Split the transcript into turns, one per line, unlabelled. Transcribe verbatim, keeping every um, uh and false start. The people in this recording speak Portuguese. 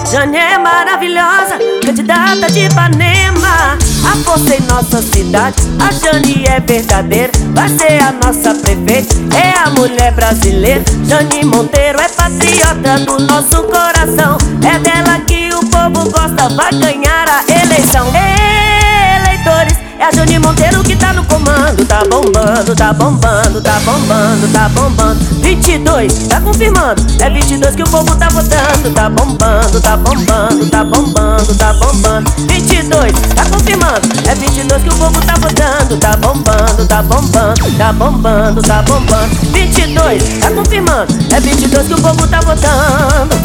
Jane é maravilhosa, candidata de Ipanema. A força em nossa cidade, a Jane é verdadeira. Vai ser a nossa prefeita, é a mulher brasileira. Jane Monteiro é patriota do nosso coração. É dela que o povo gosta, vai ganhar a eleição. Eleitores, é a Jane Monteiro que tá no comando. Tá bombando, tá bombando, tá bombando, tá bombando. Vinte e dois, tá confirmando, é vinte e dois que o povo tá votando. Tá bombando, tá bombando, tá bombando, tá bombando. Vinte e dois, tá confirmando, é vinte e dois que o povo tá votando. Tá bombando, tá bombando, tá bombando, tá bombando. Vinte e dois, tá confirmando, é vinte e dois que o povo tá votando.